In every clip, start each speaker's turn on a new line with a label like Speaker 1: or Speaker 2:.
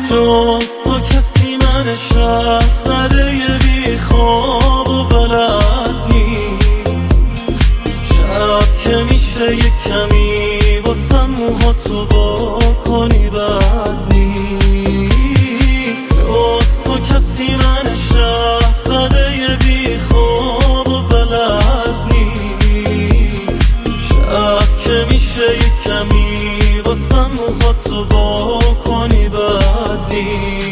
Speaker 1: جز تو کسی من شب زده ی بی خواب و بلد نیست. شب که میشه یک کمی واسم موهاتو وا کنی بد نیست. جز تو کسی من شب زده ی بی خواب و بلد نیست. شب که میشه یک کمی واسم موهاتو وا کنی بد نیست.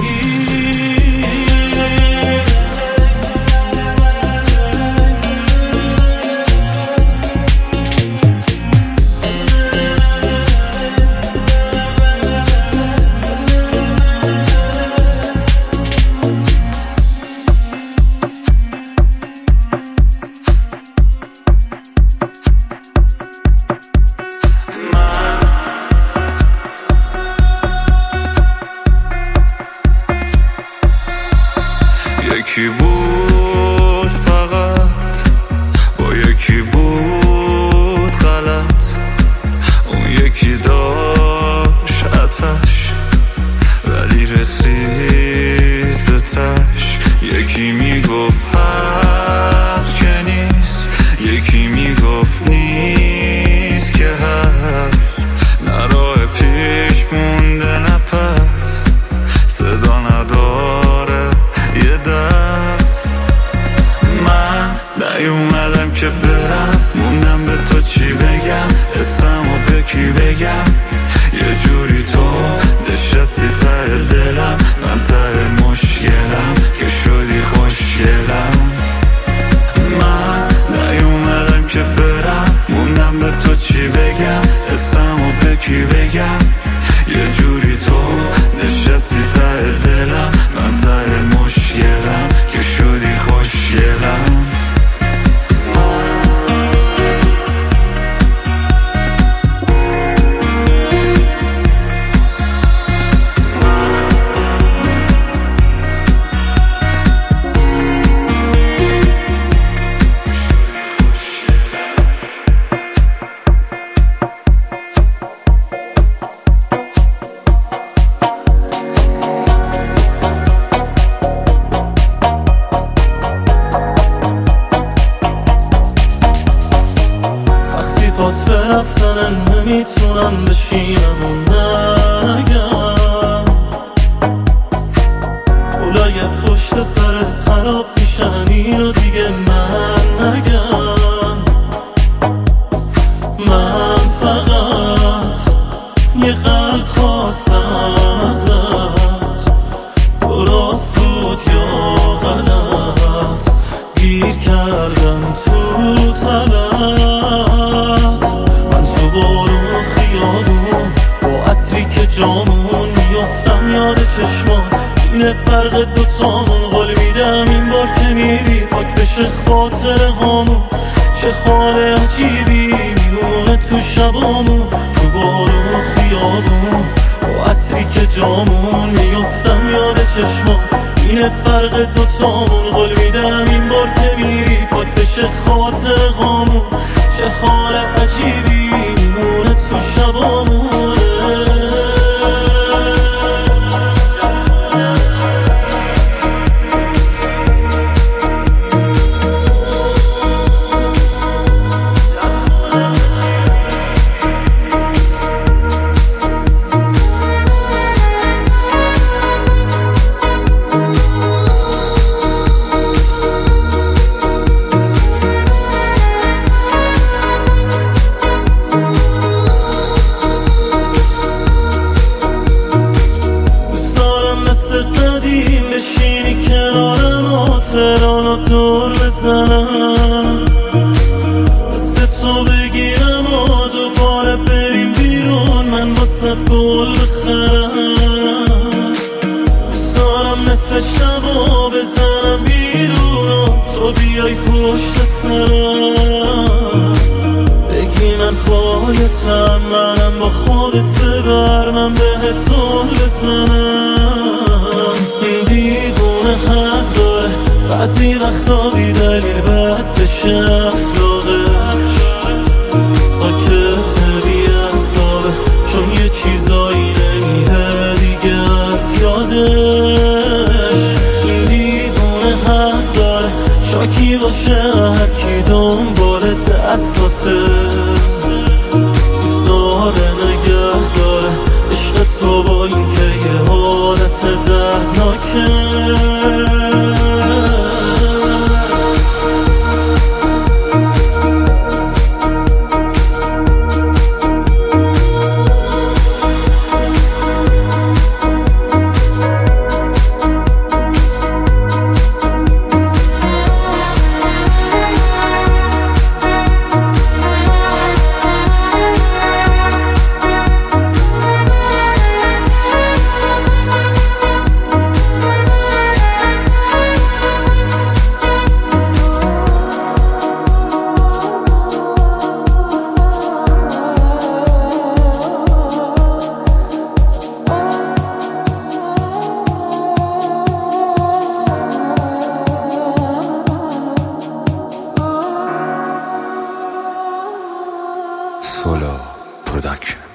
Speaker 2: یکی بود فقط با یکی بود غلط، اون یکی داشت آتش ولی رسید به تش. یکی میگفت هست که نیست، یکی میگفت نیست که هست. نه راه پیش مونده نه پس، صدا نداره یه دست. من نیومدم که برم، موندم به تو چی بگم، اسمو به کی بگم. یه جوری تو نشستی ته دلم، من ته مشکلم که شدی خوشگلم. من نیومدم که برم، موندم به تو چی بگم، اسمو به کی بگم. یه جوری تو نشستی ته دلم، من ته مشکلم که شدی خوشگلم.
Speaker 1: بات برفتنن نمیتونم بشینم و نگم. کلای پشت سرت خراب میشن اینو دیگه من نگم. من فقط یه قلب خواستم ازت، درست بود یا غلط، گیر کردم تو طلب. جامون میافتم یاد چشمان، اینه فرق دوتامون. قول میدم این بار که میری پاک بشه خاطر هامون. چه حال عجیبی میمونه تو شبامون، تو بارون خیابون با عطری که جامون میافتم یاد چشمان، اینه فرق دوتامون. قول میدم این بار که میری پاک بشه خاطر هامون. چه حال عجیبی میمونه تو شبامون. بشینی کنارم و ترانو دور بزنم، دست تو بگیرم و دوباره بریم بیرون، من واسه گل بخرم. دوستارم نصف شبا بزنم بیرون و تو بیای پشت سرم، بگی من پایتم، منم با خودت ببر، من بهت زل بزنم. دیوونه حق داره بعضی وقتا بی دلیل بد بشه اخلاقش، ساکت بی اعصابه چون یه چیزایی نمیره دیگه از
Speaker 2: ترک.